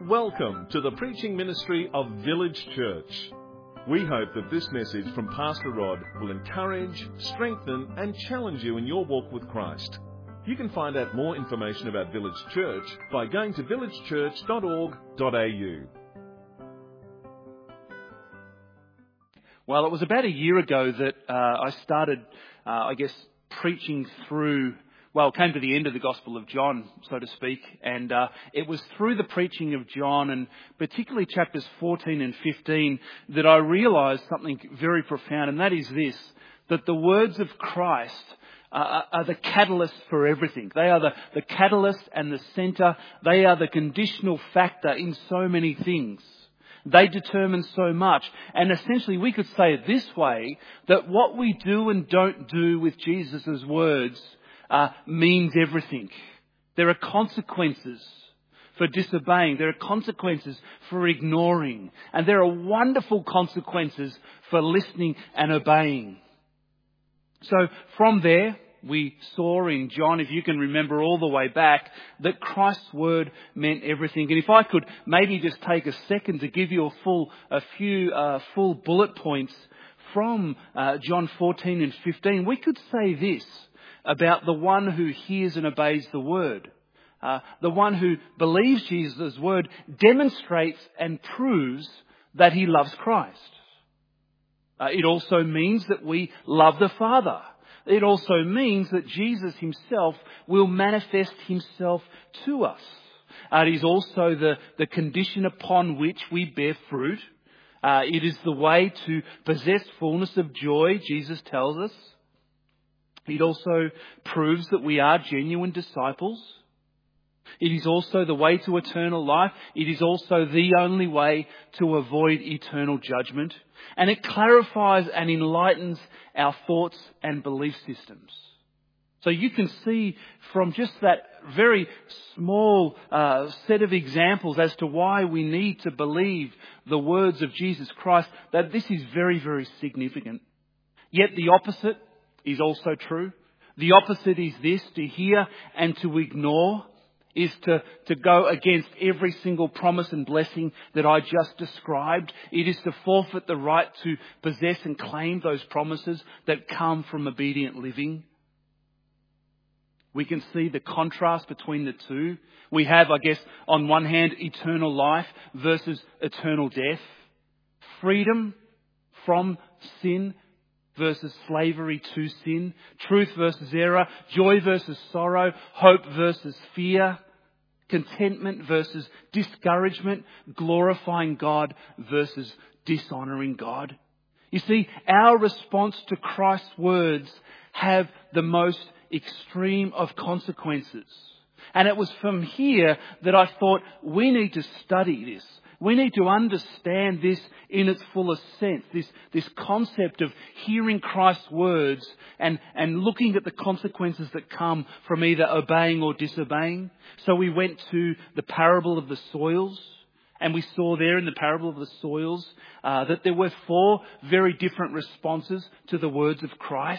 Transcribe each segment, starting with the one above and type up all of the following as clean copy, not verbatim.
Welcome to the preaching ministry of Village Church. We hope that this message from Pastor Rod will encourage, strengthen and challenge you in your walk with Christ. You can find out more information about Village Church by going to villagechurch.org.au. Well, it was about a year ago that I started, preaching through, came to the end of the Gospel of John, so to speak. And it was through the preaching of John, and particularly chapters 14 and 15, that I realised something very profound, and that is this, that the words of Christ are the catalyst for everything. They are the catalyst and the centre. They are the conditional factor in so many things. They determine so much. And essentially we could say it this way, that what we do and don't do with Jesus' words means everything. There are consequences for disobeying. There are consequences for ignoring. And there are wonderful consequences for listening and obeying. So from there, we saw in John, if you can remember all the way back, that Christ's word meant everything. And if I could maybe just take a second to give you a few full bullet points from John 14 and 15, we could say this about the one who hears and obeys the word. The one who believes Jesus' word demonstrates and proves that he loves Christ. It also means that we love the Father. It also means that Jesus himself will manifest himself to us. It is also the condition upon which we bear fruit. It is the way to possess fullness of joy, Jesus tells us. It also proves that we are genuine disciples. It is also the way to eternal life. It is also the only way to avoid eternal judgment. And it clarifies and enlightens our thoughts and belief systems. So you can see from just that very small set of examples as to why we need to believe the words of Jesus Christ, that this is very, very significant. Yet the opposite is also true. The opposite is this: to hear and to ignore is to go against every single promise and blessing that I just described. It is to forfeit the right to possess and claim those promises that come from obedient living. We can see the contrast between the two. We have, on one hand, eternal life versus eternal death. Freedom from sin versus slavery to sin, truth versus error, joy versus sorrow, hope versus fear, contentment versus discouragement, glorifying God versus dishonouring God. You see, our response to Christ's words have the most extreme of consequences. And it was from here that I thought we need to study this. We need to understand this in its fullest sense, this concept of hearing Christ's words and looking at the consequences that come from either obeying or disobeying. So we went to the parable of the soils, and we saw there in the parable of the soils that there were 4 very different responses to the words of Christ.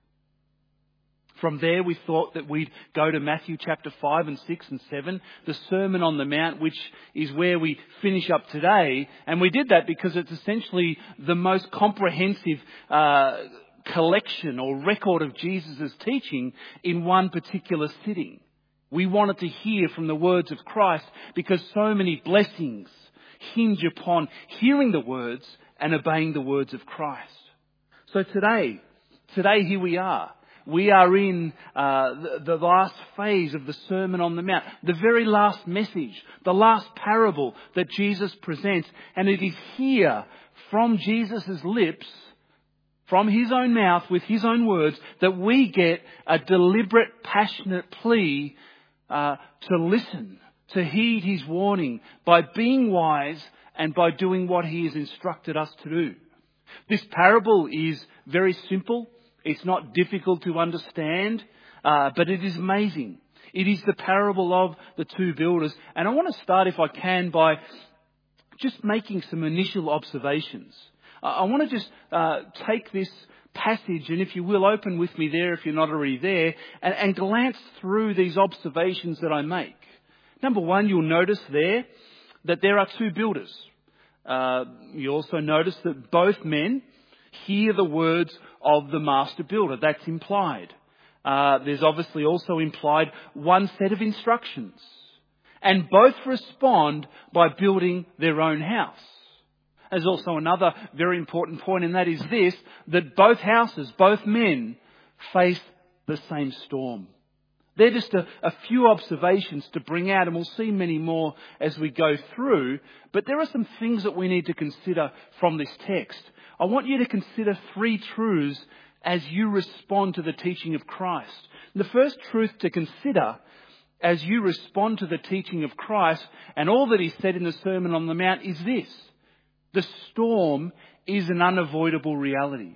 From there, we thought that we'd go to Matthew chapter 5 and 6 and 7, the Sermon on the Mount, which is where we finish up today. And we did that because it's essentially the most comprehensive collection or record of Jesus' teaching in one particular sitting. We wanted to hear from the words of Christ because so many blessings hinge upon hearing the words and obeying the words of Christ. So today here we are. We are in the last phase of the Sermon on the Mount, the very last message, the last parable that Jesus presents. And it is here from Jesus' lips, from his own mouth, with his own words, that we get a deliberate, passionate plea to listen, to heed his warning by being wise and by doing what he has instructed us to do. This parable is very simple. It's not difficult to understand, but it is amazing. It is the parable of the 2 builders. And I want to start, if I can, by just making some initial observations. I want to just take this passage, and if you will, open with me there if you're not already there, and glance through these observations that I make. Number one, you'll notice there that there are two builders. You also notice that both men hear the words of the master builder. That's implied. There's obviously also implied one set of instructions. And both respond by building their own house. There's also another very important point, and that is this, that both houses, both men, face the same storm. They're just a few observations to bring out, and we'll see many more as we go through. But there are some things that we need to consider from this text. I want you to consider three truths as you respond to the teaching of Christ. The first truth to consider as you respond to the teaching of Christ and all that he said in the Sermon on the Mount is this: the storm is an unavoidable reality.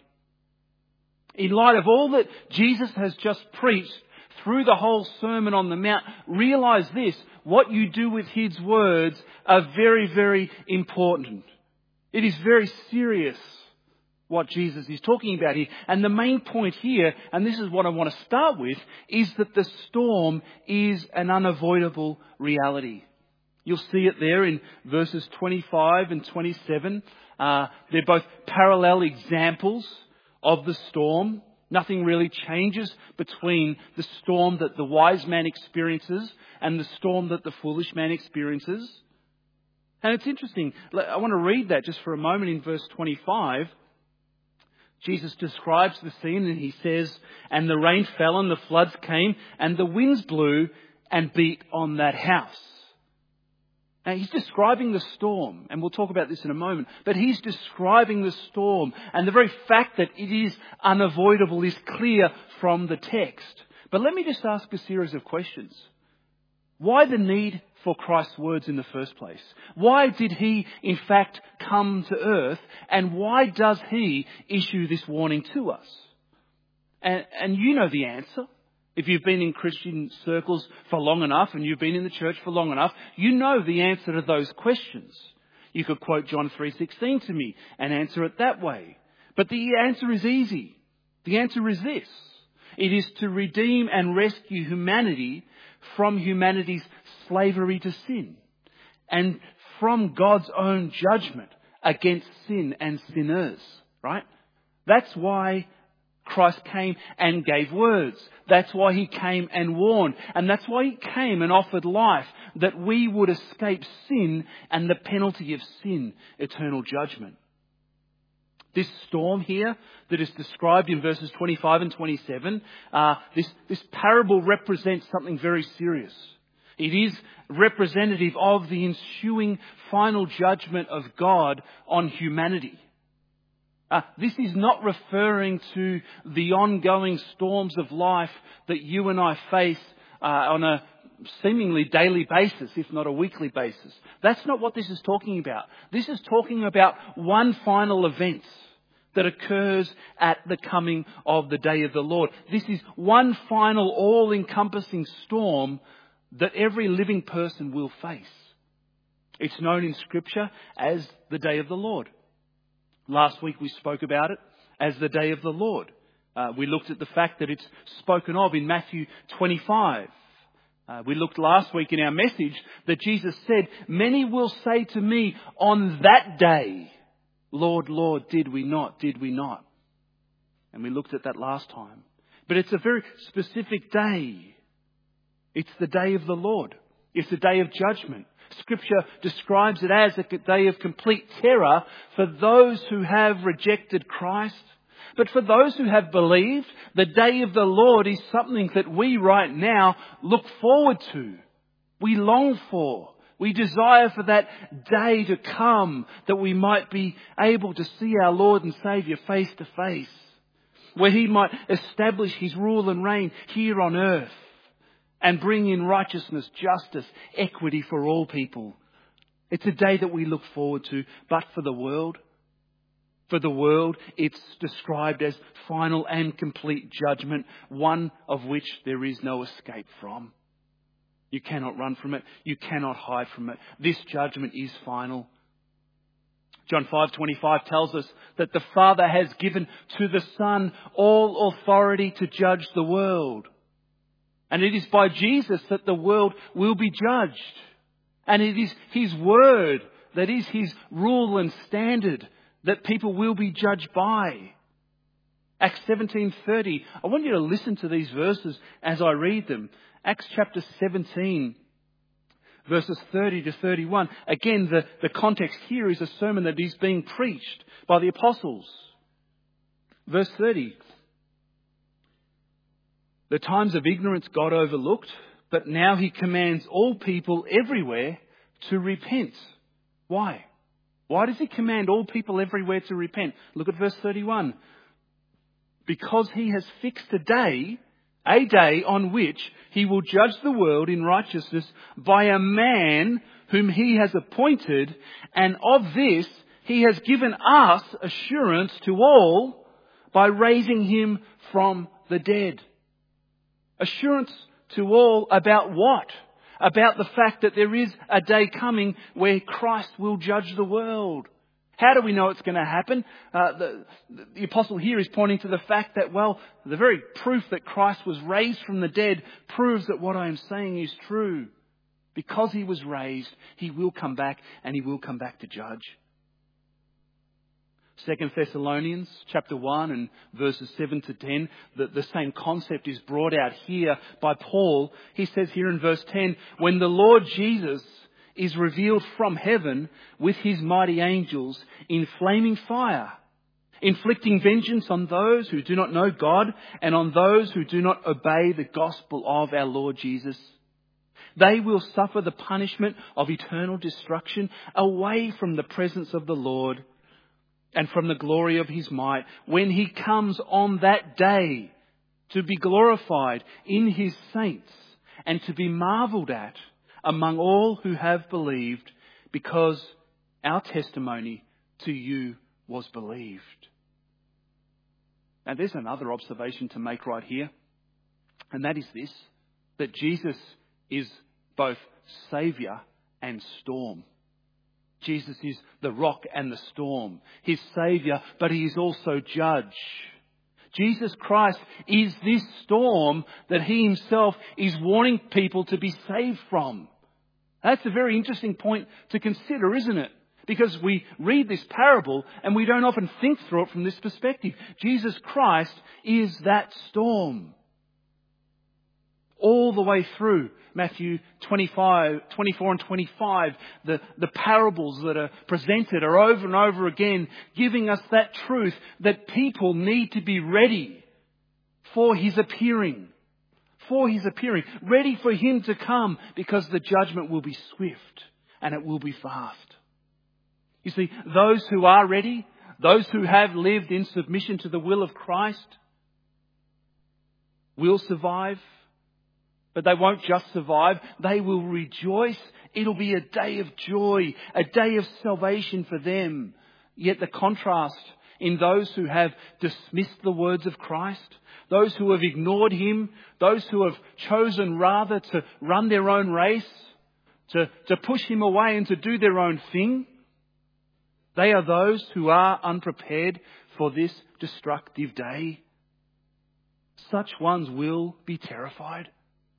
In light of all that Jesus has just preached through the whole Sermon on the Mount, realise this: what you do with his words are very, very important. It is very serious what Jesus is talking about here. And the main point here, and this is what I want to start with, is that the storm is an unavoidable reality. You'll see it there in verses 25 and 27. They're both parallel examples of the storm. Nothing really changes between the storm that the wise man experiences and the storm that the foolish man experiences. And it's interesting. I want to read that just for a moment in verse 25. Jesus describes the scene and he says, "And the rain fell and the floods came and the winds blew and beat on that house." Now he's describing the storm, and we'll talk about this in a moment, but he's describing the storm, and the very fact that it is unavoidable is clear from the text. But let me just ask a series of questions. Why the need for Christ's words in the first place? Why did he, in fact, come to earth? And why does he issue this warning to us? And you know the answer. If you've been in Christian circles for long enough and you've been in the church for long enough, you know the answer to those questions. You could quote John 3:16 to me and answer it that way. But the answer is easy. The answer is this: it is to redeem and rescue humanity from humanity's slavery to sin and from God's own judgment against sin and sinners, right? That's why Christ came and gave words. That's why he came and warned. And that's why he came and offered life, that we would escape sin and the penalty of sin, eternal judgment. This storm here that is described in verses 25 and 27, this parable represents something very serious. It is representative of the ensuing final judgment of God on humanity. This is not referring to the ongoing storms of life that you and I face on a seemingly daily basis, if not a weekly basis. That's not what this is talking about. This is talking about one final event that occurs at the coming of the day of the Lord. This is one final all-encompassing storm that every living person will face. It's known in Scripture as the day of the Lord. Last week we spoke about it as the day of the Lord. We looked at the fact that it's spoken of in Matthew 25. We looked last week in our message that Jesus said, "Many will say to me on that day, 'Lord, Lord, did we not, did we not?'" And we looked at that last time. But it's a very specific day. It's the day of the Lord. It's the day of judgment. Scripture describes it as a day of complete terror for those who have rejected Christ. But for those who have believed, the day of the Lord is something that we right now look forward to. We long for. We desire for that day to come, that we might be able to see our Lord and Saviour face to face, where he might establish his rule and reign here on earth and bring in righteousness, justice, equity for all people. It's a day that we look forward to. But for the world, it's described as final and complete judgment, one of which there is no escape from. You cannot run from it. You cannot hide from it. This judgment is final. John 5:25 tells us that the Father has given to the Son all authority to judge the world. And it is by Jesus that the world will be judged. And it is His word that is His rule and standard that people will be judged by. Acts 17:30. I want you to listen to these verses as I read them. Acts chapter 17, verses 30 to 31. Again, the context here is a sermon that is being preached by the apostles. Verse 30. The times of ignorance God overlooked, but now He commands all people everywhere to repent. Why? Why does He command all people everywhere to repent? Look at verse 31. Because He has fixed a day on which He will judge the world in righteousness by a man whom He has appointed, and of this He has given us assurance to all by raising Him from the dead. Assurance to all about what? About the fact that there is a day coming where Christ will judge the world. How do we know it's going to happen? The apostle here is pointing to the fact that, well, the very proof that Christ was raised from the dead proves that what I am saying is true. Because He was raised, He will come back, and He will come back to judge. 2 Thessalonians chapter 1 and verses 7 to 10, the same concept is brought out here by Paul. He says here in verse 10, when the Lord Jesus is revealed from heaven with His mighty angels in flaming fire, inflicting vengeance on those who do not know God and on those who do not obey the gospel of our Lord Jesus. They will suffer the punishment of eternal destruction away from the presence of the Lord and from the glory of His might, when He comes on that day to be glorified in His saints and to be marvelled at among all who have believed, because our testimony to you was believed. Now there's another observation to make right here, and that is this, that Jesus is both Saviour and storm. Jesus is the rock and the storm. He's Saviour, but He is also Judge. Jesus Christ is this storm that He Himself is warning people to be saved from. That's a very interesting point to consider, isn't it? Because we read this parable and we don't often think through it from this perspective. Jesus Christ is that storm. All the way through Matthew 24 and 25, the parables that are presented are over and over again giving us that truth that people need to be ready for His appearing. For His appearing. Ready for Him to come, because the judgment will be swift and it will be fast. You see, those who are ready, those who have lived in submission to the will of Christ, will survive. But they won't just survive, they will rejoice. It'll be a day of joy, a day of salvation for them. Yet the contrast in those who have dismissed the words of Christ, those who have ignored Him, those who have chosen rather to run their own race, to push Him away and to do their own thing, they are those who are unprepared for this destructive day. Such ones will be terrified.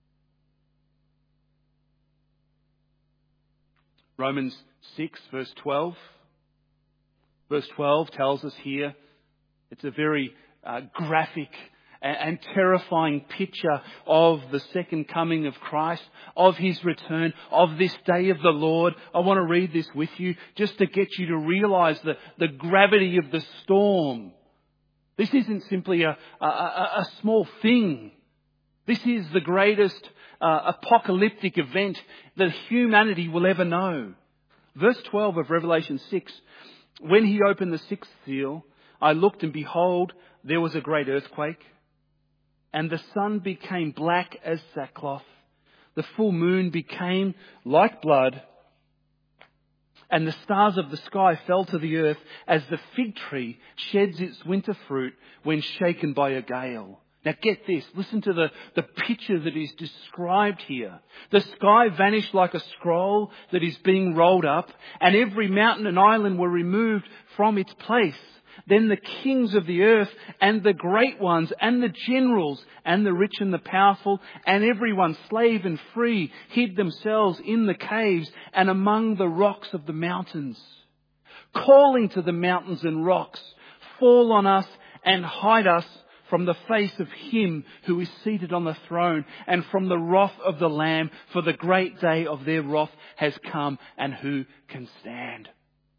Romans 6 verse 12. Verse 12 tells us here, it's a very graphic and terrifying picture of the second coming of Christ, of His return, of this day of the Lord. I want to read this with you just to get you to realise the gravity of the storm. This isn't simply a small thing. This is the greatest apocalyptic event that humanity will ever know. Verse 12 of Revelation 6, when He opened the sixth seal, I looked and behold, there was a great earthquake, and the sun became black as sackcloth. The full moon became like blood, and the stars of the sky fell to the earth as the fig tree sheds its winter fruit when shaken by a gale. Now get this, listen to the picture that is described here. The sky vanished like a scroll that is being rolled up, and every mountain and island were removed from its place. Then the kings of the earth and the great ones and the generals and the rich and the powerful and everyone, slave and free, hid themselves in the caves and among the rocks of the mountains, calling to the mountains and rocks, fall on us and hide us from the face of him who is seated on the throne and from the wrath of the Lamb, for the great day of their wrath has come, and who can stand?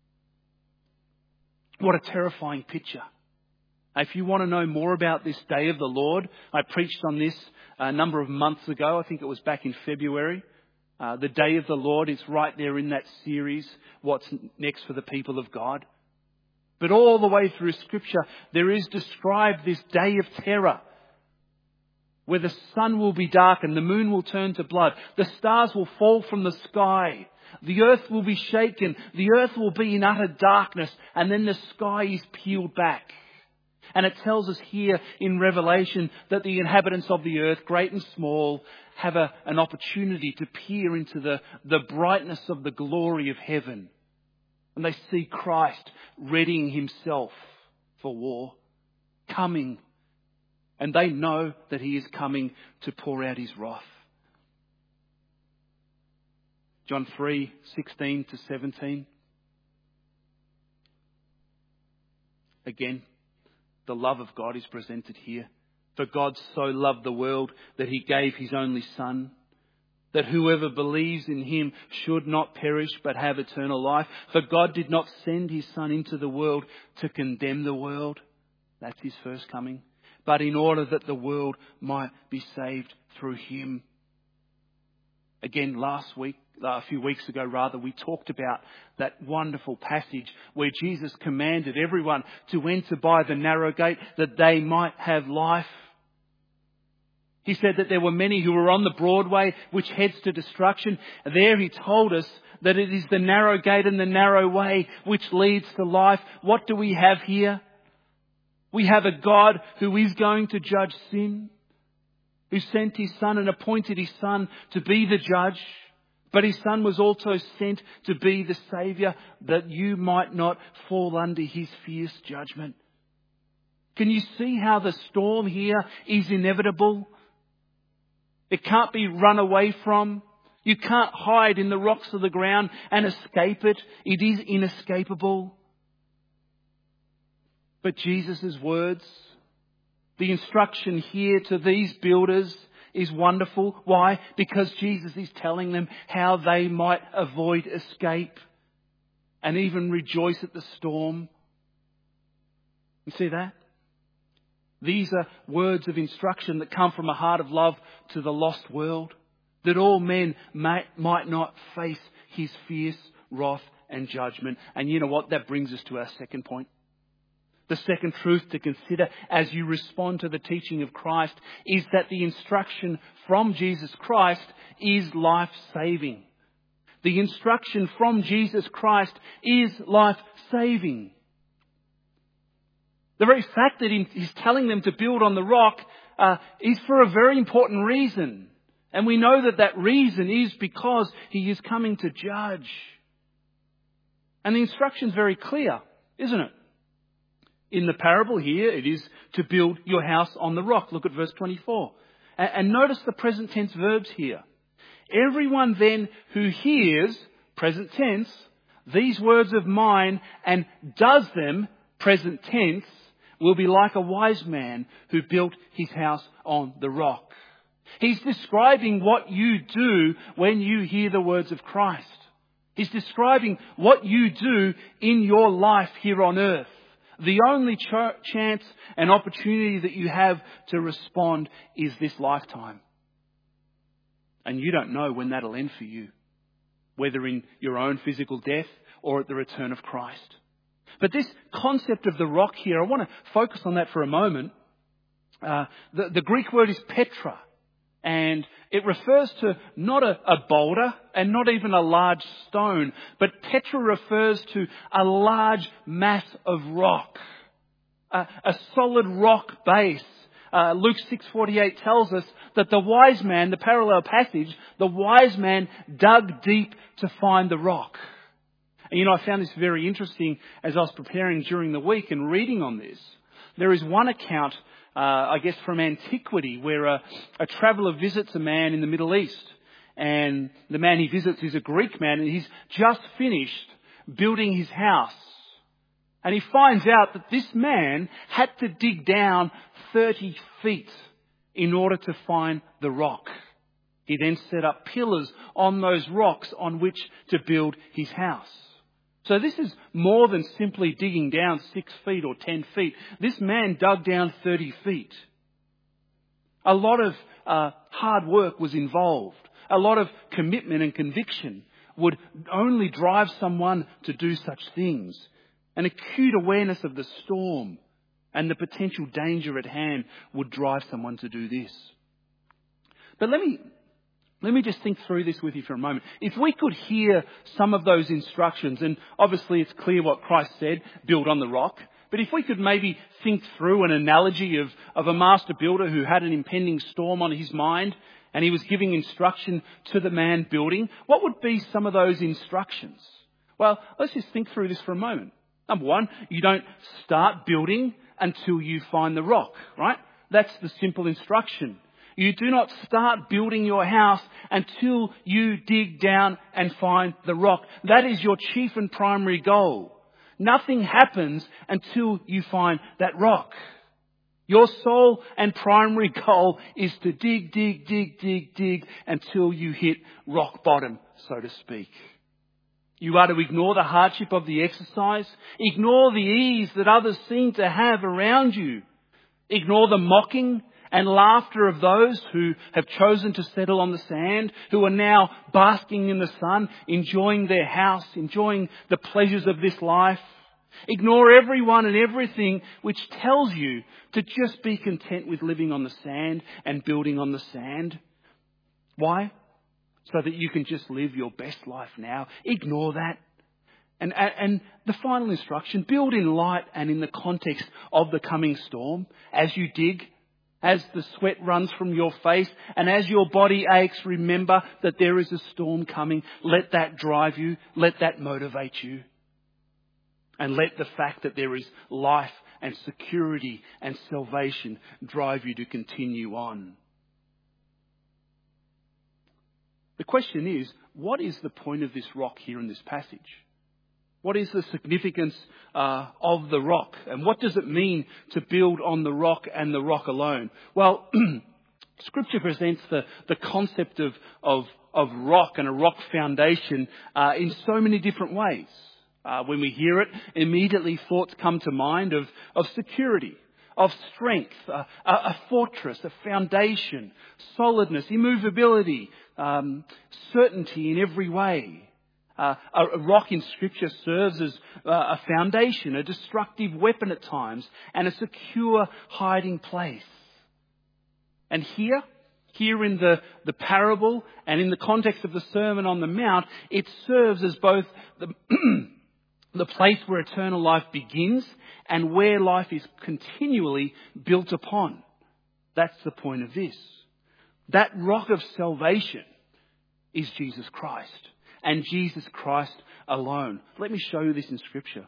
What a terrifying picture. If you want to know more about this day of the Lord, I preached on this a number of months ago. I think it was back in February. The day of the Lord is right there in that series, What's Next for the People of God. But all the way through Scripture, there is described this day of terror, where the sun will be darkened, the moon will turn to blood, the stars will fall from the sky, the earth will be shaken, the earth will be in utter darkness, and then the sky is peeled back. And it tells us here in Revelation that the inhabitants of the earth, great and small, have an opportunity to peer into the brightness of the glory of heaven. And they see Christ readying himself for war, coming. And they know that he is coming to pour out his wrath. John 3:16-17. Again, the love of God is presented here. For God so loved the world that he gave his only Son, that whoever believes in him should not perish but have eternal life. For God did not send his Son into the world to condemn the world. That's his first coming. But in order that the world might be saved through him. Again, a few weeks ago, we talked about that wonderful passage where Jesus commanded everyone to enter by the narrow gate that they might have life. He said that there were many who were on the broad way which heads to destruction. There he told us that it is the narrow gate and the narrow way which leads to life. What do we have here? We have a God who is going to judge sin, who sent his Son and appointed his Son to be the judge. But his Son was also sent to be the Saviour, that you might not fall under his fierce judgment. Can you see how the storm here is inevitable? It can't be run away from. You can't hide in the rocks of the ground and escape it. It is inescapable. But Jesus' words, the instruction here to these builders is wonderful. Why? Because Jesus is telling them how they might avoid escape and even rejoice at the storm. You see that? These are words of instruction that come from a heart of love to the lost world, that all men might not face his fierce wrath and judgment. And you know what? That brings us to our second point. The second truth to consider as you respond to the teaching of Christ is that the instruction from Jesus Christ is life-saving. The instruction from Jesus Christ is life-saving. The very fact that he's telling them to build on the rock is for a very important reason. And we know that reason is because he is coming to judge. And the instruction is very clear, isn't it? In the parable here, it is to build your house on the rock. Look at verse 24. And notice the present tense verbs here. Everyone then who hears, present tense, these words of mine and does them, present tense, will be like a wise man who built his house on the rock. He's describing what you do when you hear the words of Christ. He's describing what you do in your life here on earth. The only chance and opportunity that you have to respond is this lifetime. And you don't know when that'll end for you, whether in your own physical death or at the return of Christ. But this concept of the rock here, I want to focus on that for a moment. The Greek word is Petra, and it refers to not a boulder and not even a large stone, but Petra refers to a large mass of rock, a solid rock base. Luke 6:48 tells us that the wise man, the parallel passage, the wise man dug deep to find the rock. And I found this very interesting as I was preparing during the week and reading on this. There is one account, from antiquity, where a traveller visits a man in the Middle East. And the man he visits is a Greek man, and he's just finished building his house. And he finds out that this man had to dig down 30 feet in order to find the rock. He then set up pillars on those rocks on which to build his house. So this is more than simply digging down 6 feet or 10 feet. This man dug down 30 feet. A lot of hard work was involved. A lot of commitment and conviction would only drive someone to do such things. An acute awareness of the storm and the potential danger at hand would drive someone to do this. But let me just think through this with you for a moment. If we could hear some of those instructions, and obviously it's clear what Christ said, build on the rock. But if we could maybe think through an analogy of a master builder who had an impending storm on his mind, and he was giving instruction to the man building, what would be some of those instructions? Well, let's just think through this for a moment. Number one, you don't start building until you find the rock, right? That's the simple instruction. You do not start building your house until you dig down and find the rock. That is your chief and primary goal. Nothing happens until you find that rock. Your sole and primary goal is to dig until you hit rock bottom, so to speak. You are to ignore the hardship of the exercise. Ignore the ease that others seem to have around you. Ignore the mocking and laughter of those who have chosen to settle on the sand, who are now basking in the sun, enjoying their house, enjoying the pleasures of this life. Ignore everyone and everything which tells you to just be content with living on the sand and building on the sand. Why? So that you can just live your best life now. Ignore that. And the final instruction, build in light and in the context of the coming storm. As you dig, as the sweat runs from your face, and as your body aches, remember that there is a storm coming. Let that drive you. Let that motivate you. And let the fact that there is life and security and salvation drive you to continue on. The question is, what is the point of this rock here in this passage? What is the significance of the rock? And what does it mean to build on the rock and the rock alone? Well, Scripture presents the concept of rock and a rock foundation in so many different ways. When we hear it, immediately thoughts come to mind of security, of strength, a fortress, a foundation, solidness, immovability, certainty in every way. A rock in Scripture serves as a foundation, a destructive weapon at times, and a secure hiding place. And here in the parable and in the context of the Sermon on the Mount, it serves as both the place where eternal life begins and where life is continually built upon. That's the point of this. That rock of salvation is Jesus Christ, and Jesus Christ alone. Let me show you this in Scripture.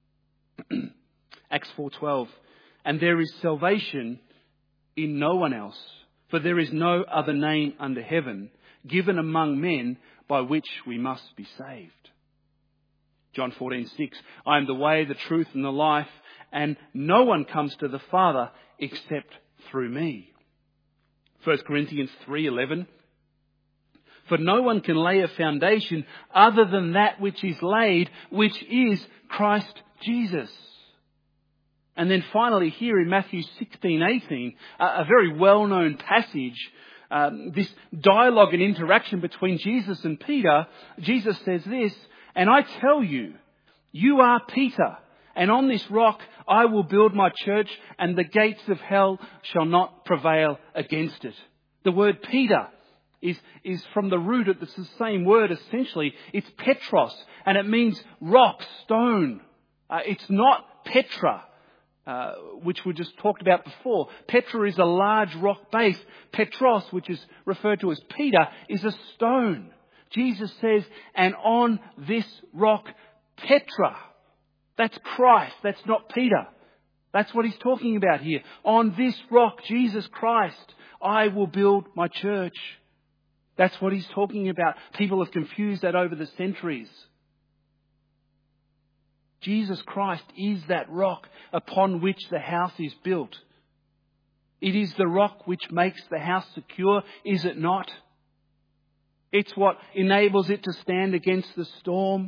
Acts 4:12. And there is salvation in no one else, for there is no other name under heaven given among men by which we must be saved. John 14:6. I am the way, the truth and the life, and no one comes to the Father except through me. 1 Corinthians 3:11. For no one can lay a foundation other than that which is laid, which is Christ Jesus. And then finally here in Matthew 16:18, a very well-known passage, this dialogue and interaction between Jesus and Peter, Jesus says this, and I tell you, you are Peter, and on this rock I will build my church, and the gates of hell shall not prevail against it. The word Peter is from the root, it's the same word essentially. It's Petros, and it means rock, stone. It's not Petra, which we just talked about before. Petra is a large rock base. Petros, which is referred to as Peter, is a stone. Jesus says, and on this rock Petra. That's Christ. That's not Peter. That's what he's talking about here. On this rock, Jesus Christ, I will build my church. That's what he's talking about. People have confused that over the centuries. Jesus Christ is that rock upon which the house is built. It is the rock which makes the house secure, is it not? It's what enables it to stand against the storm.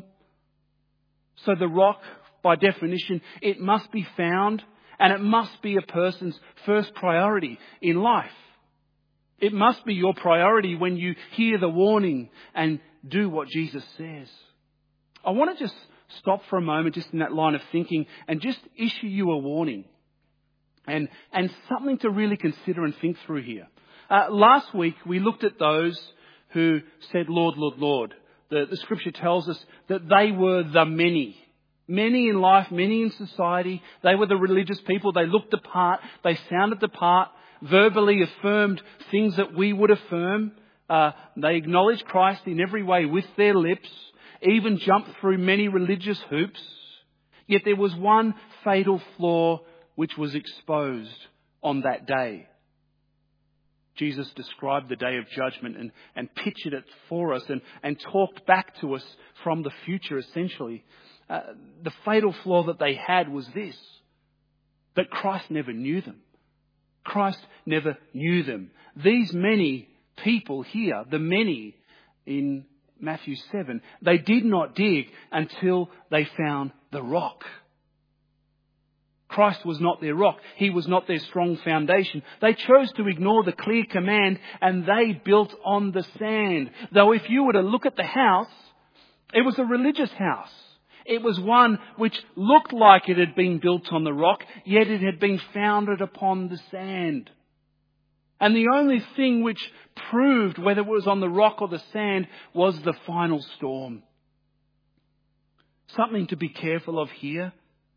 So the rock, by definition, it must be found, and it must be a person's first priority in life. It must be your priority when you hear the warning and do what Jesus says. I want to just stop for a moment just in that line of thinking and just issue you a warning and something to really consider and think through here. Last week we looked at those who said, Lord, Lord, Lord. The scripture tells us that they were the many. Many in life, many in society. They were the religious people. They looked the part. They sounded the part. Verbally affirmed things that we would affirm. They acknowledged Christ in every way with their lips. Even jumped through many religious hoops. Yet there was one fatal flaw which was exposed on that day. Jesus described the day of judgment and pictured it for us and talked back to us from the future, essentially. The fatal flaw that they had was this, that Christ never knew them. Christ never knew them. These many people here, the many in Matthew 7, they did not dig until they found the rock. Christ was not their rock. He was not their strong foundation. They chose to ignore the clear command and they built on the sand. Though if you were to look at the house, it was a religious house. It was one which looked like it had been built on the rock, yet it had been founded upon the sand. And the only thing which proved whether it was on the rock or the sand was the final storm. Something to be careful of here.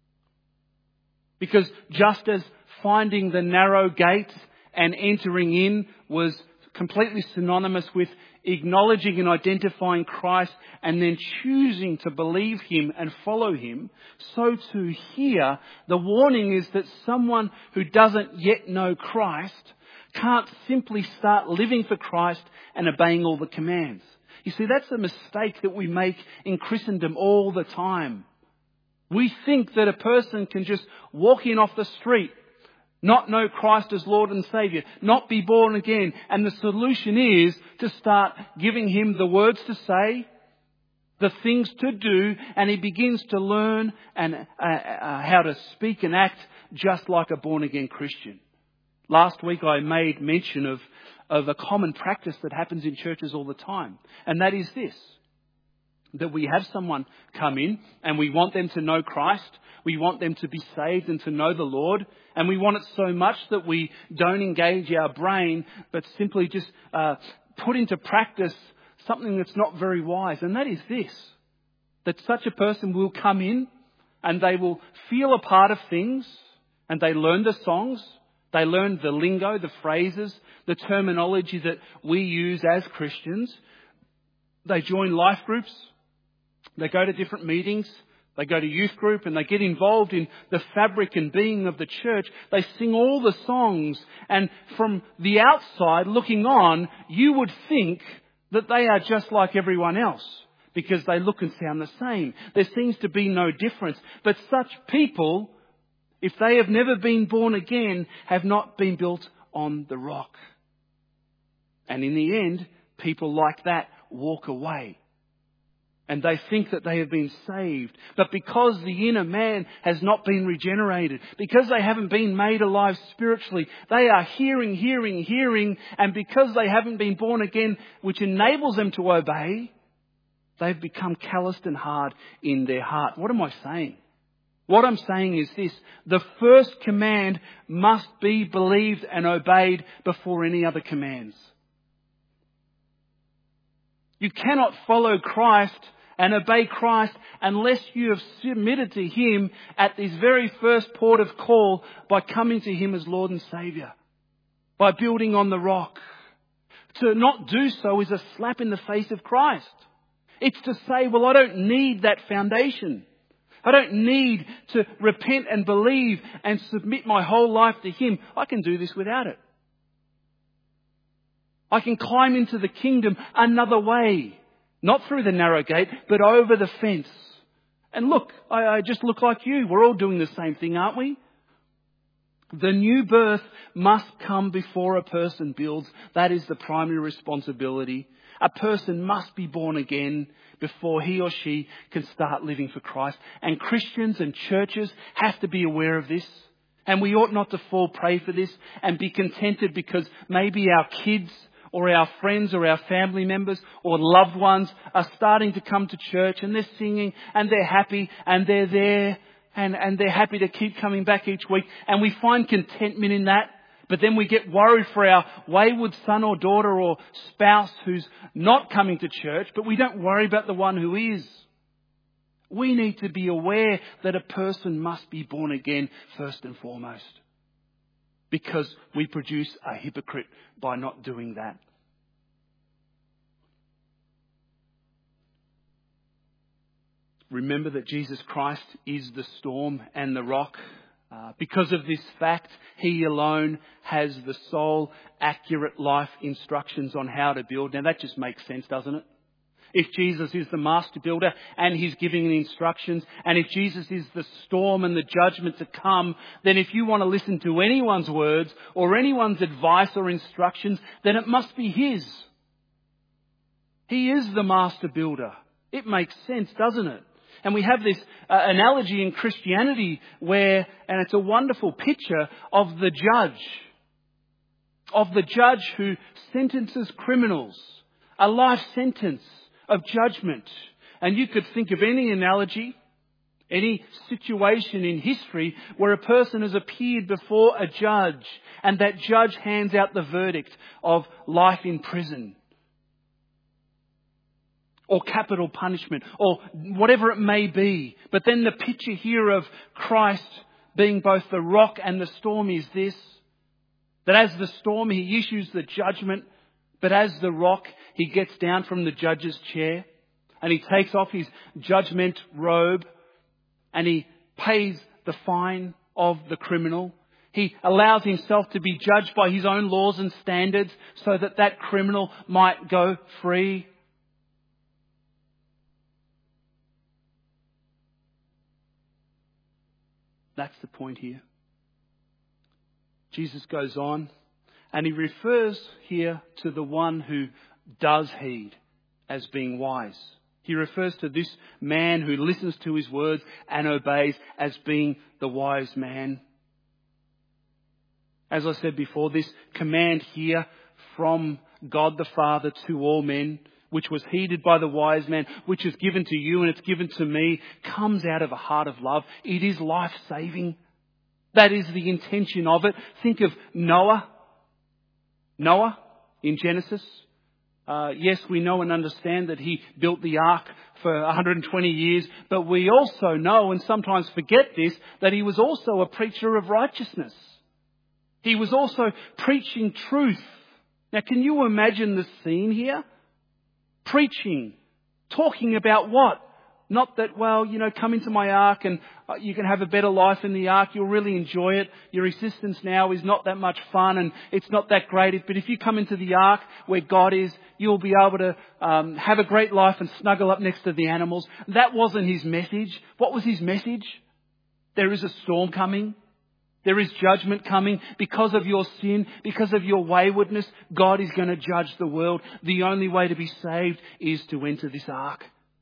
Because just as finding the narrow gate and entering in was completely synonymous with acknowledging and identifying Christ and then choosing to believe Him and follow Him, so too here the warning is that someone who doesn't yet know Christ can't simply start living for Christ and obeying all the commands. You see, that's a mistake that we make in Christendom all the time. We think that a person can just walk in off the street, not know Christ as Lord and Saviour, not be born again, and the solution is to start giving him the words to say, the things to do, and he begins to learn and how to speak and act just like a born-again Christian. Last week I made mention of a common practice that happens in churches all the time, and that is this. That we have someone come in and we want them to know Christ. We want them to be saved and to know the Lord. And we want it so much that we don't engage our brain, but simply just put into practice something that's not very wise. And that is this, that such a person will come in and they will feel a part of things and they learn the songs. They learn the lingo, the phrases, the terminology that we use as Christians. They join life groups. They go to different meetings, they go to youth group and they get involved in the fabric and being of the church. They sing all the songs, and from the outside looking on, you would think that they are just like everyone else because they look and sound the same. There seems to be no difference. But such people, if they have never been born again, have not been built on the rock. And in the end, people like that walk away. And they think that they have been saved. But because the inner man has not been regenerated, because they haven't been made alive spiritually, they are hearing, and because they haven't been born again, which enables them to obey, they've become calloused and hard in their heart. What am I saying? What I'm saying is this: the first command must be believed and obeyed before any other commands. You cannot follow Christ and obey Christ unless you have submitted to Him at this very first port of call by coming to Him as Lord and Saviour, by building on the rock. To not do so is a slap in the face of Christ. It's to say, well, I don't need that foundation. I don't need to repent and believe and submit my whole life to Him. I can do this without it. I can climb into the kingdom another way. Not through the narrow gate, but over the fence. And look, I just look like you. We're all doing the same thing, aren't we? The new birth must come before a person builds. That is the primary responsibility. A person must be born again before he or she can start living for Christ. And Christians and churches have to be aware of this. And we ought not to fall prey for this and be contented because maybe our kids or our friends or our family members or loved ones are starting to come to church and they're singing and they're happy and they're there and they're happy to keep coming back each week. And we find contentment in that. But then we get worried for our wayward son or daughter or spouse who's not coming to church, but we don't worry about the one who is. We need to be aware that a person must be born again first and foremost, because we produce a hypocrite by not doing that. Remember that Jesus Christ is the storm and the rock. Because of this fact, He alone has the sole accurate life instructions on how to build. Now that just makes sense, doesn't it? If Jesus is the master builder and He's giving the instructions, and if Jesus is the storm and the judgment to come, then if you want to listen to anyone's words or anyone's advice or instructions, then it must be His. He is the master builder. It makes sense, doesn't it? And we have this analogy in Christianity where, and it's a wonderful picture of the judge who sentences criminals, a life sentence of judgment. And you could think of any analogy, any situation in history where a person has appeared before a judge and that judge hands out the verdict of life in prison, or capital punishment, or whatever it may be. But then the picture here of Christ being both the rock and the storm is this: that as the storm He issues the judgment, but as the rock He gets down from the judge's chair and He takes off His judgment robe and He pays the fine of the criminal. He allows Himself to be judged by His own laws and standards so that that criminal might go free. That's the point here. Jesus goes on and He refers here to the one who does heed as being wise. He refers to this man who listens to His words and obeys as being the wise man. As I said before, this command here from God the Father to all men, which was heeded by the wise man, which is given to you and it's given to me, comes out of a heart of love. It is life-saving. That is the intention of it. Think of Noah. Noah in Genesis. Yes, we know and understand that he built the ark for 120 years, but we also know, and sometimes forget this, that he was also a preacher of righteousness. He was also preaching truth. Now, can you imagine the scene here? Preaching, talking about what? Not that, well, come into my ark and you can have a better life in the ark. You'll really enjoy it. Your existence now is not that much fun and it's not that great. But if you come into the ark where God is, you'll be able to have a great life and snuggle up next to the animals. That wasn't His message. What was His message? There is a storm coming. There is judgment coming because of your sin, because of your waywardness. God is going to judge the world. The only way to be saved is to enter this ark.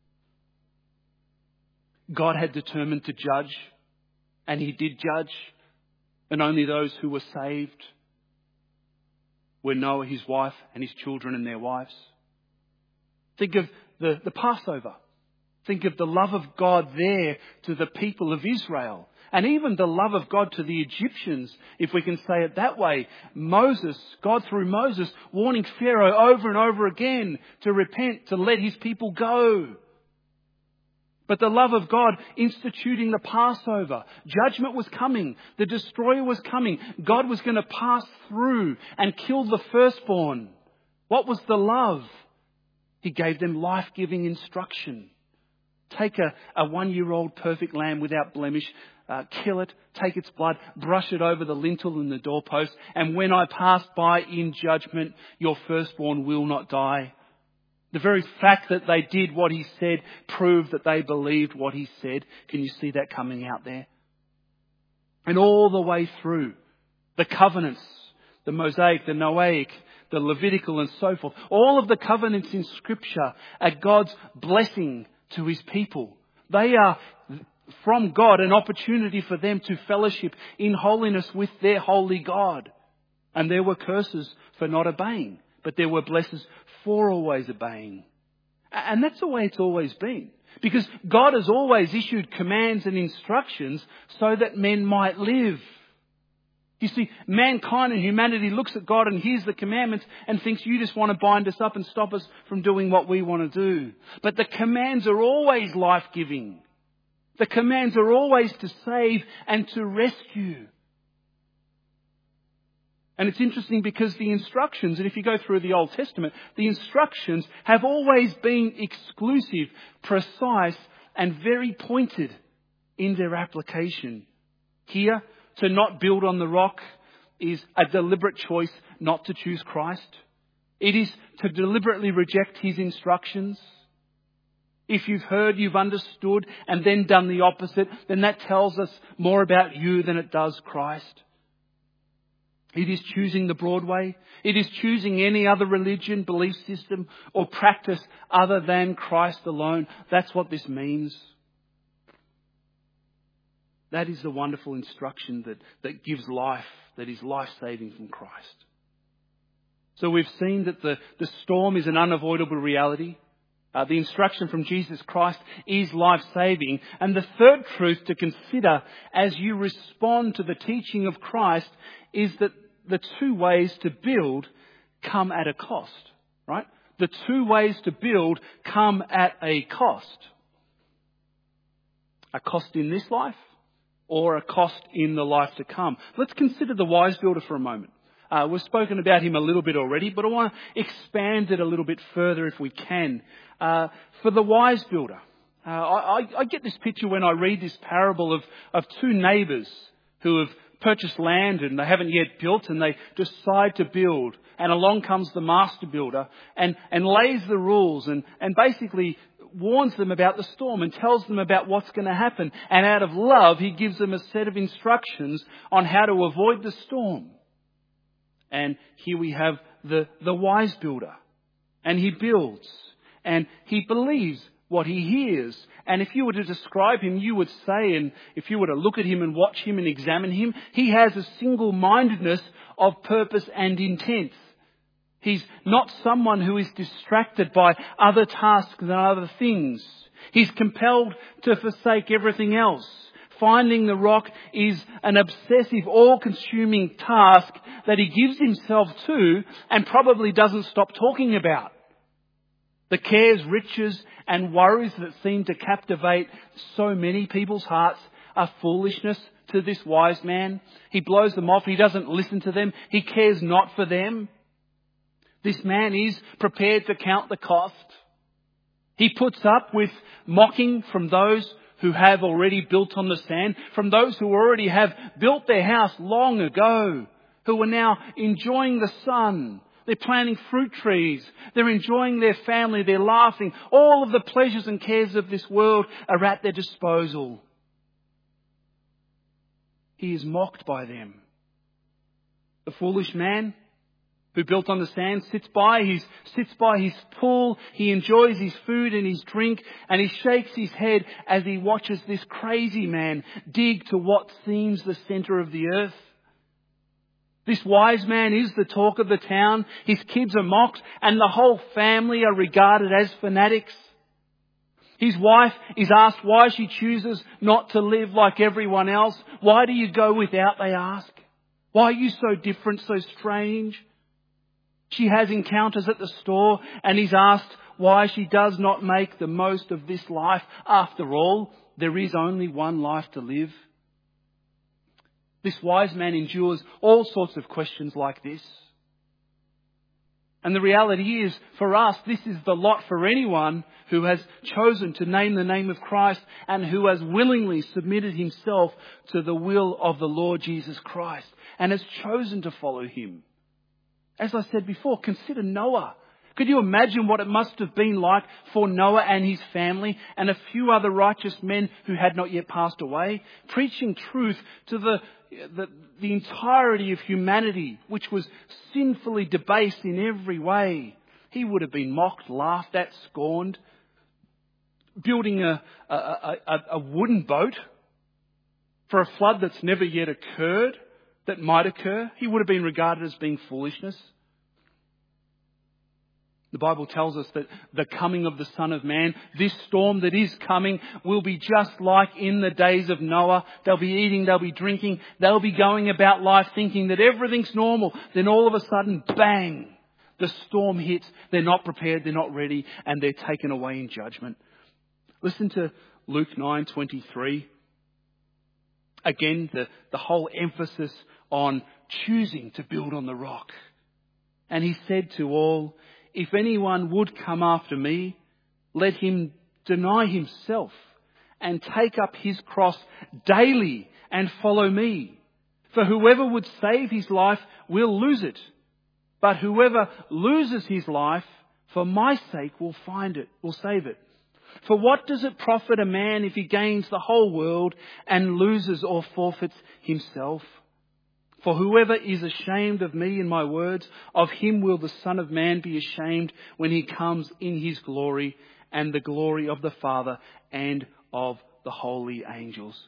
God had determined to judge, and He did judge, and only those who were saved were Noah, his wife, and his children and their wives. Think of the Passover. Think of the love of God there to the people of Israel. And even the love of God to the Egyptians, if we can say it that way. Moses, God through Moses, warning Pharaoh over and over again to repent, to let his people go. But the love of God instituting the Passover. Judgment was coming. The destroyer was coming. God was going to pass through and kill the firstborn. What was the love? He gave them life-giving instruction. Take a 1-year-old perfect lamb without blemish, kill it, take its blood, brush it over the lintel and the doorpost, and when I pass by in judgment, your firstborn will not die. The very fact that they did what he said proved that they believed what he said. Can you see that coming out there? And all the way through, the covenants, the Mosaic, the Noahic, the Levitical and so forth, all of the covenants in Scripture are God's blessing to his people. They are from God an opportunity for them to fellowship in holiness with their holy God. And there were curses for not obeying, but there were blessings for always obeying. And that's the way it's always been. Because God has always issued commands and instructions so that men might live. You see, mankind and humanity looks at God and hears the commandments and thinks you just want to bind us up and stop us from doing what we want to do. But the commands are always life-giving. The commands are always to save and to rescue. And it's interesting because the instructions, and if you go through the Old Testament, the instructions have always been exclusive, precise, and very pointed in their application. Here, to not build on the rock is a deliberate choice not to choose Christ. It is to deliberately reject his instructions. If you've heard, you've understood, and then done the opposite, then that tells us more about you than it does Christ. It is choosing the broad way. It is choosing any other religion, belief system, or practice other than Christ alone. That's what this means. That is the wonderful instruction that gives life, that is life-saving from Christ. So we've seen that the storm is an unavoidable reality. The instruction from Jesus Christ is life-saving. And the third truth to consider as you respond to the teaching of Christ is that the two ways to build come at a cost, right? The two ways to build come at a cost. A cost in this life or a cost in the life to come. Let's consider the wise builder for a moment. We've spoken about him a little bit already, but I want to expand it a little bit further if we can. For the wise builder, I get this picture when I read this parable of two neighbours who have purchased land and they haven't yet built and they decide to build. And along comes the master builder and lays the rules and basically warns them about the storm and tells them about what's going to happen. And out of love, he gives them a set of instructions on how to avoid the storm. And here we have the wise builder. And he builds. And he believes what he hears. And if you were to describe him, you would say, and if you were to look at him and watch him and examine him, he has a single-mindedness of purpose and intent. He's not someone who is distracted by other tasks and other things. He's compelled to forsake everything else. Finding the rock is an obsessive, all-consuming task that he gives himself to and probably doesn't stop talking about. The cares, riches and worries that seem to captivate so many people's hearts are foolishness to this wise man. He blows them off. He doesn't listen to them. He cares not for them. This man is prepared to count the cost. He puts up with mocking from those who have already built on the sand, from those who already have built their house long ago, who are now enjoying the sun. They're planting fruit trees. They're enjoying their family. They're laughing. All of the pleasures and cares of this world are at their disposal. He is mocked by them. The foolish man who built on the sand sits by his pool. He enjoys his food and his drink, and he shakes his head as he watches this crazy man dig to what seems the centre of the earth. This wise man is the talk of the town. His kids are mocked and the whole family are regarded as fanatics. His wife is asked why she chooses not to live like everyone else. Why do you go without, they ask. Why are you so different, so strange? She has encounters at the store and he's asked why she does not make the most of this life. After all, there is only one life to live. This wise man endures all sorts of questions like this. And the reality is, for us, this is the lot for anyone who has chosen to name the name of Christ and who has willingly submitted himself to the will of the Lord Jesus Christ and has chosen to follow him. As I said before, consider Noah. Could you imagine what it must have been like for Noah and his family and a few other righteous men who had not yet passed away, preaching truth to the entirety of humanity, which was sinfully debased in every way? He would have been mocked, laughed at, scorned. Building a wooden boat for a flood that's never yet occurred, that might occur, he would have been regarded as being foolishness. The Bible tells us that the coming of the Son of Man, this storm that is coming, will be just like in the days of Noah. They'll be eating, they'll be drinking, they'll be going about life thinking that everything's normal. Then all of a sudden, bang, the storm hits. They're not prepared, they're not ready, and they're taken away in judgment. Listen to Luke 9:23. Again, the whole emphasis on choosing to build on the rock. And he said to all, "If anyone would come after me, let him deny himself and take up his cross daily and follow me. For whoever would save his life will lose it. But whoever loses his life for my sake will save it. For what does it profit a man if he gains the whole world and loses or forfeits himself? For whoever is ashamed of me and my words, of him will the Son of Man be ashamed when he comes in his glory and the glory of the Father and of the holy angels."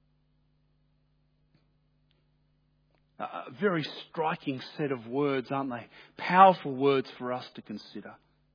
A very striking set of words, aren't they? Powerful words for us to consider.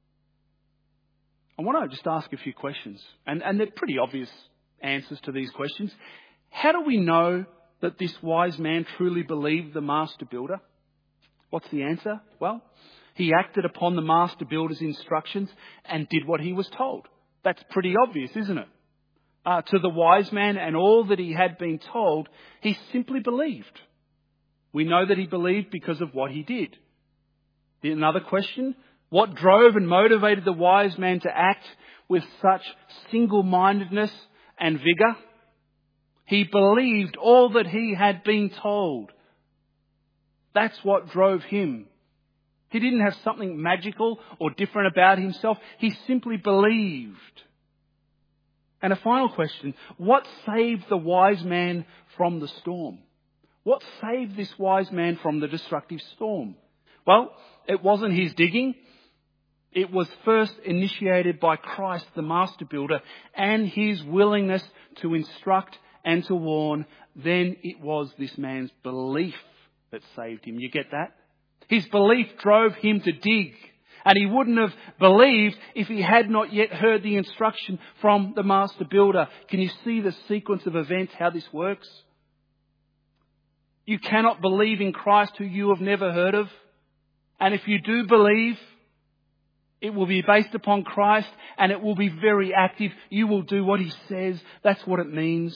I want to just ask a few questions, and they're pretty obvious answers to these questions. How do we know that this wise man truly believed the master builder? What's the answer? Well, he acted upon the master builder's instructions and did what he was told. That's pretty obvious, isn't it? To the wise man and all that he had been told, he simply believed. We know that he believed because of what he did. Another question, what drove and motivated the wise man to act with such single-mindedness and vigour? He believed all that he had been told. That's what drove him. He didn't have something magical or different about himself. He simply believed. And a final question, what saved the wise man from the storm? What saved this wise man from the destructive storm? Well, it wasn't his digging. It was first initiated by Christ, the master builder, and his willingness to instruct and to warn. Then it was this man's belief that saved him. You get that? His belief drove him to dig. And he wouldn't have believed if he had not yet heard the instruction from the master builder. Can you see the sequence of events, how this works? You cannot believe in Christ who you have never heard of. And if you do believe, it will be based upon Christ and it will be very active. You will do what he says. That's what it means.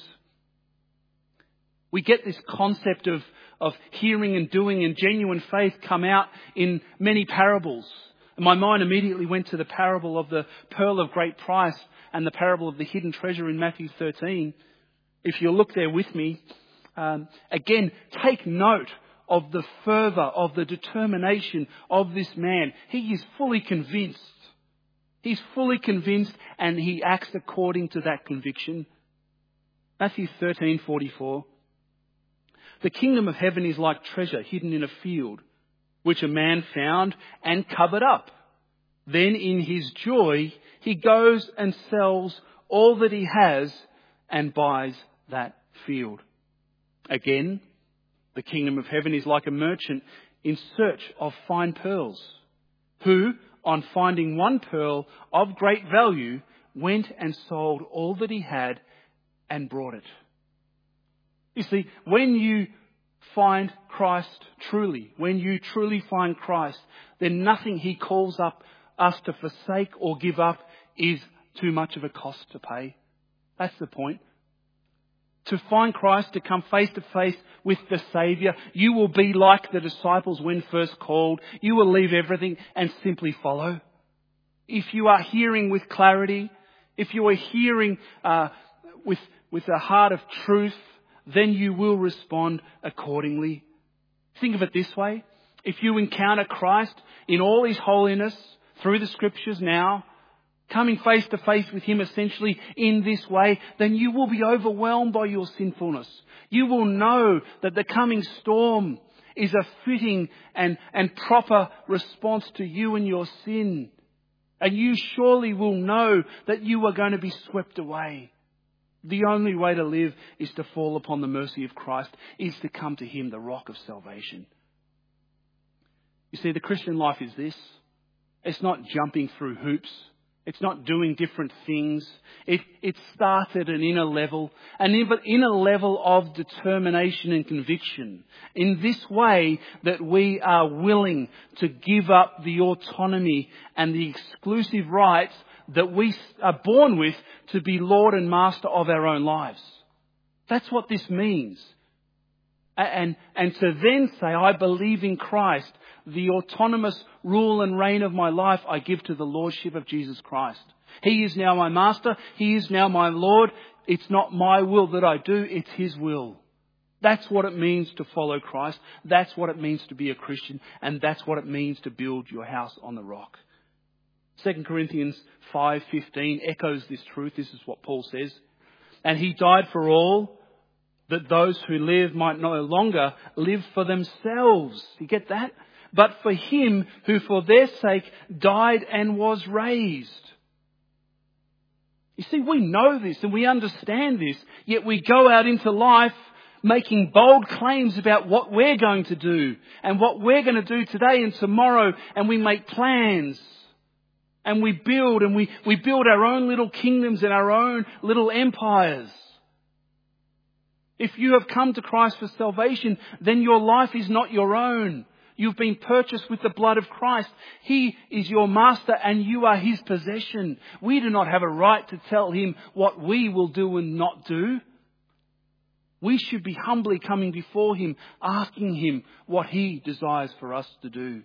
We get this concept of hearing and doing and genuine faith come out in many parables. And my mind immediately went to the parable of the pearl of great price and the parable of the hidden treasure in Matthew 13. If you'll look there with me, again, take note of the fervour, of the determination of this man. He is fully convinced. He's fully convinced and he acts according to that conviction. Matthew 13:44. The kingdom of heaven is like treasure hidden in a field, which a man found and covered up. Then in his joy, he goes and sells all that he has and buys that field. Again, the kingdom of heaven is like a merchant in search of fine pearls, who, on finding one pearl of great value, went and sold all that he had and brought it. You see, when you find Christ truly, when you truly find Christ, then nothing he calls up us to forsake or give up is too much of a cost to pay. That's the point. to find Christ, to come face to face with the Saviour. You will be like the disciples when first called. You will leave everything and simply follow. If you are hearing with clarity, if you are hearing with a heart of truth, then you will respond accordingly. Think of it this way. If you encounter Christ in all His holiness through the Scriptures now, coming face to face with Him essentially in this way, then you will be overwhelmed by your sinfulness. You will know that the coming storm is a fitting and proper response to you and your sin. And you surely will know that you are going to be swept away. The only way to live is to fall upon the mercy of Christ, is to come to Him, the rock of salvation. You see, the Christian life is this. It's not jumping through hoops. It's not doing different things. It starts at an inner level, an inner level of determination and conviction. In this way that we are willing to give up the autonomy and the exclusive rights that we are born with to be Lord and Master of our own lives. That's what this means. And to then say, I believe in Christ, the autonomous rule and reign of my life I give to the Lordship of Jesus Christ. He is now my Master. He is now my Lord. It's not my will that I do, it's His will. That's what it means to follow Christ. That's what it means to be a Christian. And that's what it means to build your house on the rock. 2 Corinthians 5:15 echoes this truth. This is what Paul says. And He died for all, that those who live might no longer live for themselves. You get that? But for Him who for their sake died and was raised. You see, we know this and we understand this, yet we go out into life making bold claims about what we're going to do and what we're going to do today and tomorrow, and we make plans. And we build our own little kingdoms and our own little empires. If you have come to Christ for salvation, then your life is not your own. You've been purchased with the blood of Christ. He is your master and you are His possession. We do not have a right to tell Him what we will do and not do. We should be humbly coming before Him, asking Him what He desires for us to do.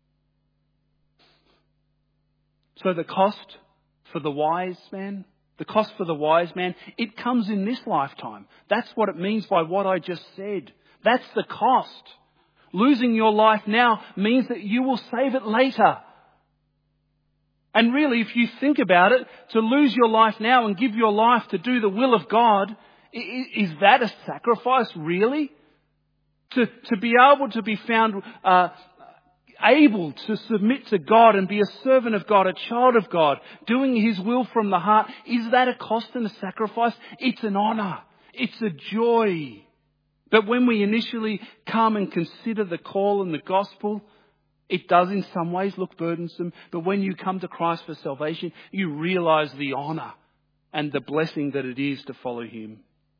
So the cost for the wise man, it comes in this lifetime. That's what it means by what I just said. That's the cost. Losing your life now means that you will save it later. And really, if you think about it, to lose your life now and give your life to do the will of God, is that a sacrifice, really? To be able to be found able to submit to God and be a servant of God, a child of God, doing His will from the heart, is that a cost and a sacrifice? It's an honour. It's a joy. But when we initially come and consider the call and the gospel, it does in some ways look burdensome. But when you come to Christ for salvation, you realise the honour and the blessing that it is to follow Him.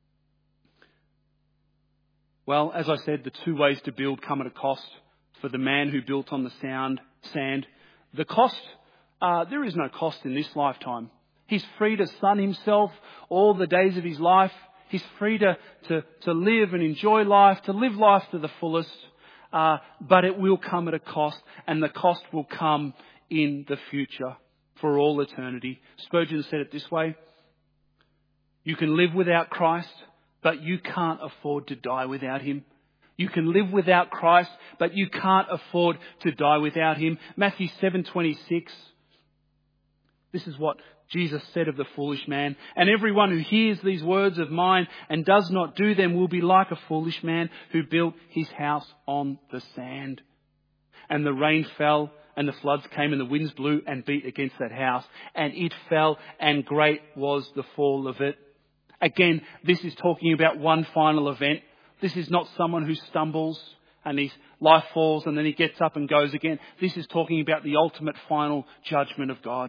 Well, as I said, the two ways to build come at a cost. For the man who built on the sand, the cost, there is no cost in this lifetime. He's free to sun himself all the days of his life. He's free to live and enjoy life, to live life to the fullest. But it will come at a cost, and the cost will come in the future for all eternity. Spurgeon said it this way: you can live without Christ, but you can't afford to die without Him. You can live without Christ, but you can't afford to die without Him. Matthew 7:26. This is what Jesus said of the foolish man. And everyone who hears these words of mine and does not do them will be like a foolish man who built his house on the sand. And the rain fell and the floods came and the winds blew and beat against that house. And it fell, and great was the fall of it. Again, this is talking about one final event. This is not someone who stumbles and his life falls and then he gets up and goes again. This is talking about the ultimate final judgment of God.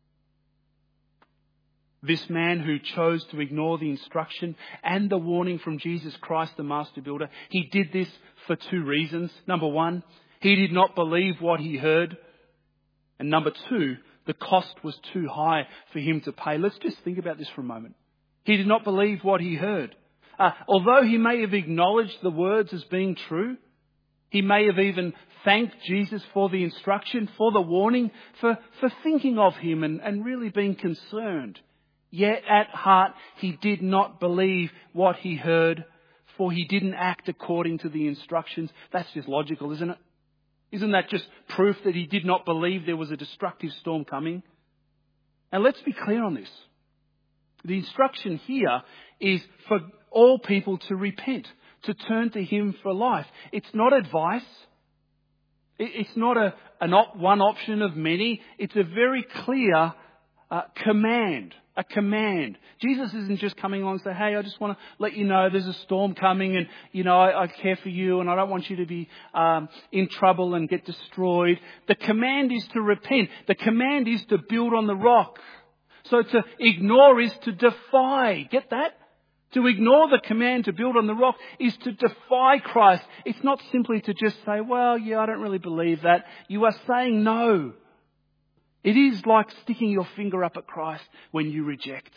This man who chose to ignore the instruction and the warning from Jesus Christ, the Master Builder, he did this for two reasons. Number one, he did not believe what he heard. And number two, the cost was too high for him to pay. Let's just think about this for a moment. He did not believe what he heard. Although he may have acknowledged the words as being true, he may have even thanked Jesus for the instruction, for the warning, for thinking of him and really being concerned. Yet at heart he did not believe what he heard, for he didn't act according to the instructions. That's just logical, isn't it? Isn't that just proof that he did not believe there was a destructive storm coming? And let's be clear on this. The instruction here is for all people to repent, to turn to him for life. It's not advice. It's not one option of many. It's a very clear command. A command. Jesus isn't just coming on and say, hey, I just want to let you know there's a storm coming and, I care for you and I don't want you to be in trouble and get destroyed. The command is to repent. The command is to build on the rock. So to ignore is to defy. Get that? To ignore the command to build on the rock is to defy Christ. It's not simply to just say, well, yeah, I don't really believe that. You are saying no. It is like sticking your finger up at Christ when you reject.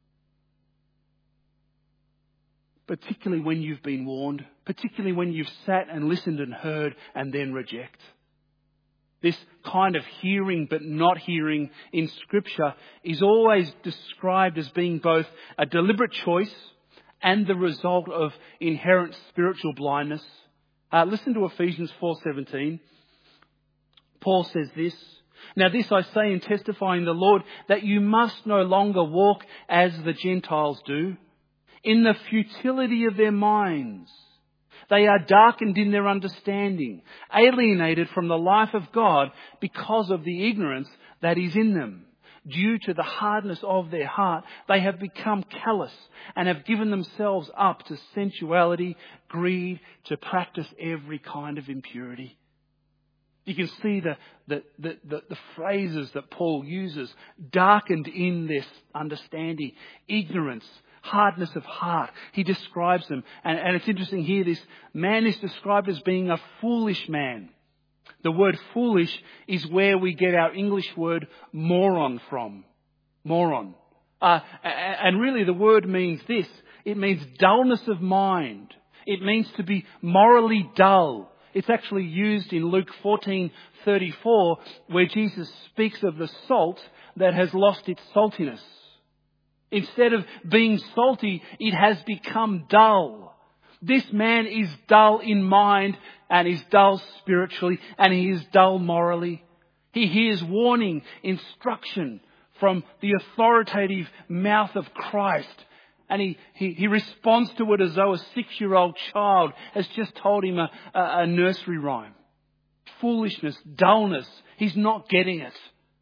Particularly when you've been warned. Particularly when you've sat and listened and heard and then reject. This kind of hearing but not hearing in Scripture is always described as being both a deliberate choice and the result of inherent spiritual blindness. Listen to Ephesians 4:17. Paul says this. Now this I say in testifying the Lord, that you must no longer walk as the Gentiles do, in the futility of their minds. They are darkened in their understanding, alienated from the life of God because of the ignorance that is in them. Due to the hardness of their heart, they have become callous and have given themselves up to sensuality, greed, to practice every kind of impurity. You can see the phrases that Paul uses. Darkened in this understanding, ignorance, hardness of heart. He describes them. And it's interesting here, this man is described as being a foolish man. The word foolish is where we get our English word moron from. Moron. And really the word means this. It means dullness of mind. It means to be morally dull. It's actually used in Luke 14:34, where Jesus speaks of the salt that has lost its saltiness. Instead of being salty, it has become dull. This man is dull in mind and is dull spiritually and he is dull morally. He hears warning, instruction from the authoritative mouth of Christ. And he responds to it as though a 6-year-old child has just told him a nursery rhyme. Foolishness, dullness. He's not getting it.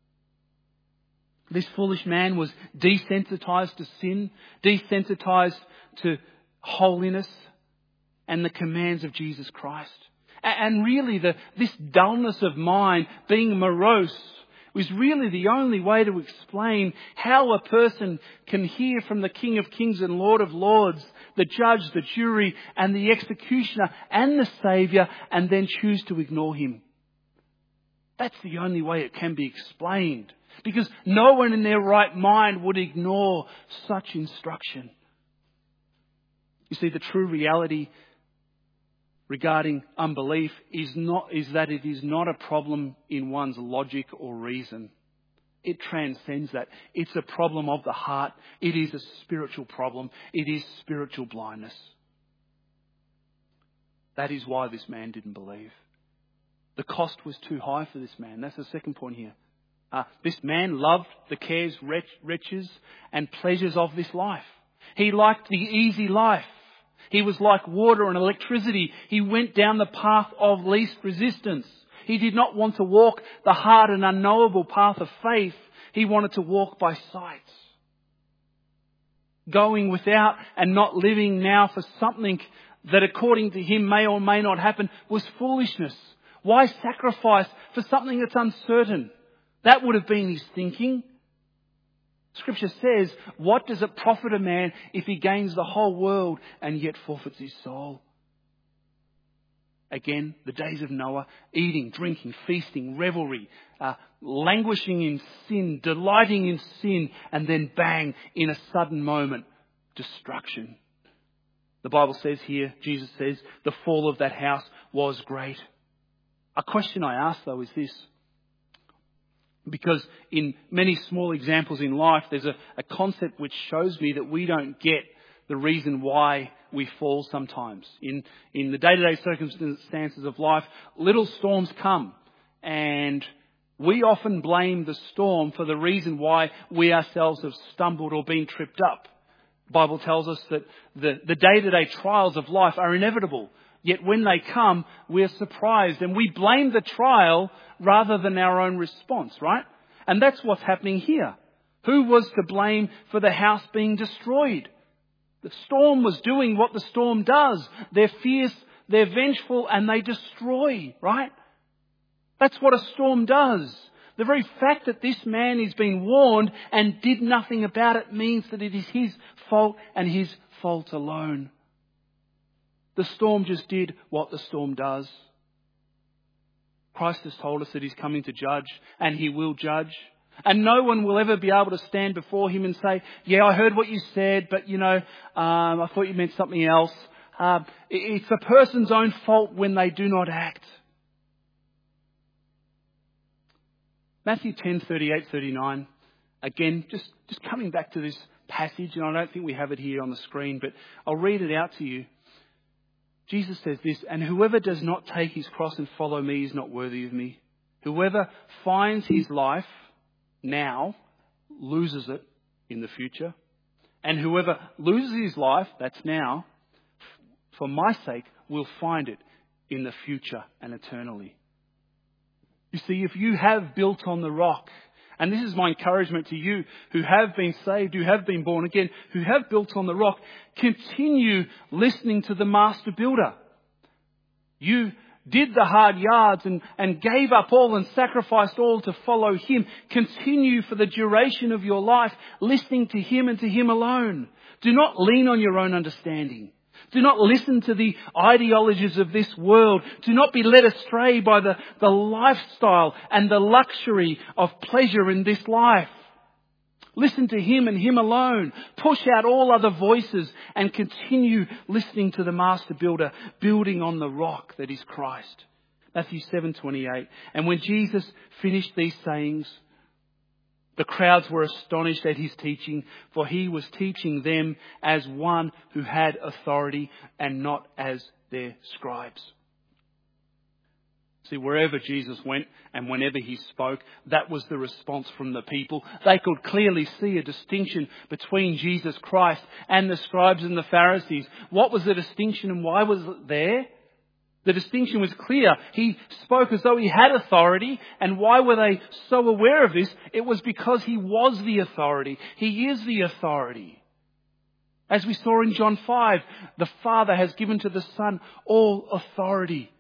This foolish man was desensitized to sin, desensitized to holiness and the commands of Jesus Christ. And really this dullness of mind, being morose, was really the only way to explain how a person can hear from the King of Kings and Lord of Lords, the judge, the jury, and the executioner, and the Saviour, and then choose to ignore him. That's the only way it can be explained. Because no one in their right mind would ignore such instruction. You see, the true reality regarding unbelief is that it is not a problem in one's logic or reason. It transcends that. It's a problem of the heart. It is a spiritual problem. It is spiritual blindness. That is why this man didn't believe. The cost was too high for this man. That's the second point here. This man loved the cares, riches, and pleasures of this life. He liked the easy life. He was like water and electricity. He went down the path of least resistance. He did not want to walk the hard and unknowable path of faith. He wanted to walk by sight. Going without and not living now for something that according to him may or may not happen was foolishness. Why sacrifice for something that's uncertain? That would have been his thinking. Scripture says, what does it profit a man if he gains the whole world and yet forfeits his soul? Again, the days of Noah, eating, drinking, feasting, revelry, languishing in sin, delighting in sin, and then bang, in a sudden moment, destruction. The Bible says here, Jesus says, the fall of that house was great. A question I ask though is this. Because in many small examples in life, there's a concept which shows me that we don't get the reason why we fall sometimes. In the day-to-day circumstances of life, little storms come, and we often blame the storm for the reason why we ourselves have stumbled or been tripped up. The Bible tells us that the day-to-day trials of life are inevitable. Yet when they come, we're surprised and we blame the trial rather than our own response, right? And that's what's happening here. Who was to blame for the house being destroyed? The storm was doing what the storm does. They're fierce, they're vengeful, and they destroy, right? That's what a storm does. The very fact that this man is being warned and did nothing about it means that it is his fault and his fault alone. The storm just did what the storm does. Christ has told us that he's coming to judge, and he will judge. And no one will ever be able to stand before him and say, yeah, I heard what you said, but I thought you meant something else. It's a person's own fault when they do not act. Matthew 10:38-39. Again, just coming back to this passage, and I don't think we have it here on the screen, but I'll read it out to you. Jesus says this, and whoever does not take his cross and follow me is not worthy of me. Whoever finds his life now loses it in the future. And whoever loses his life, that's now, for my sake, will find it in the future and eternally. You see, if you have built on the rock, and this is my encouragement to you who have been saved, who have been born again, who have built on the rock, continue listening to the master builder. You did the hard yards and gave up all and sacrificed all to follow him. Continue for the duration of your life listening to him and to him alone. Do not lean on your own understanding. Do not listen to the ideologies of this world. Do not be led astray by the lifestyle and the luxury of pleasure in this life. Listen to him and him alone. Push out all other voices and continue listening to the master builder, building on the rock that is Christ. Matthew 7:28. And when Jesus finished these sayings, the crowds were astonished at his teaching, for he was teaching them as one who had authority and not as their scribes. See, wherever Jesus went and whenever he spoke, that was the response from the people. They could clearly see a distinction between Jesus Christ and the scribes and the Pharisees. What was the distinction and why was it there? The distinction was clear. He spoke as though he had authority. And why were they so aware of this? It was because he was the authority. He is the authority. As we saw in John 5, the Father has given to the Son all authority.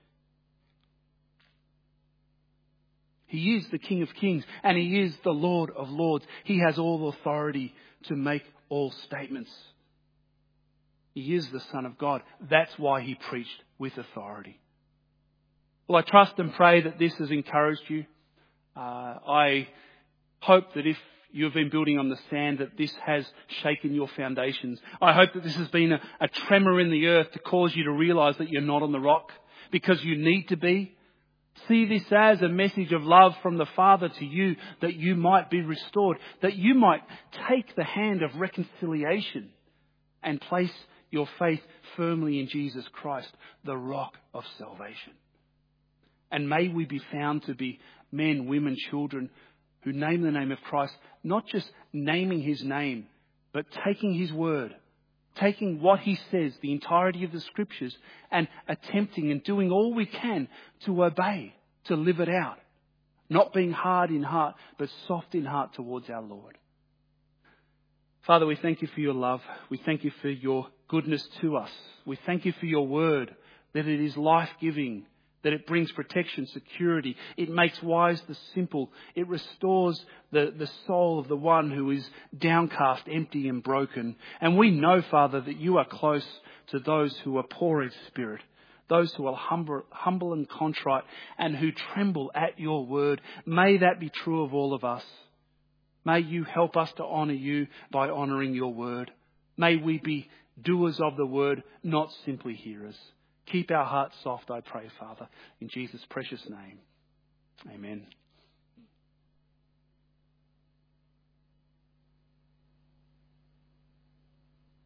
He is the King of Kings and he is the Lord of Lords. He has all authority to make all statements. He is the Son of God. That's why he preached with authority. Well, I trust and pray that this has encouraged you. I hope that if you've been building on the sand, that this has shaken your foundations. I hope that this has been a tremor in the earth to cause you to realise that you're not on the rock, because you need to be. See this as a message of love from the Father to you, that you might be restored, that you might take the hand of reconciliation and place your faith firmly in Jesus Christ, the rock of salvation. And may we be found to be men, women, children who name the name of Christ, not just naming his name, but taking his word, taking what he says, the entirety of the scriptures, and attempting and doing all we can to obey, to live it out. Not being hard in heart, but soft in heart towards our Lord. Father, we thank you for your love. We thank you for your goodness to us. We thank you for your word, that it is life-giving, that it brings protection, security. It makes wise the simple. It restores the soul of the one who is downcast, empty and broken. And we know, Father, that you are close to those who are poor in spirit, those who are humble and contrite, and who tremble at your word. May that be true of all of us. May you help us to honour you by honouring your word. May we be doers of the word, not simply hearers. Keep our hearts soft, I pray, Father, in Jesus' precious name. Amen.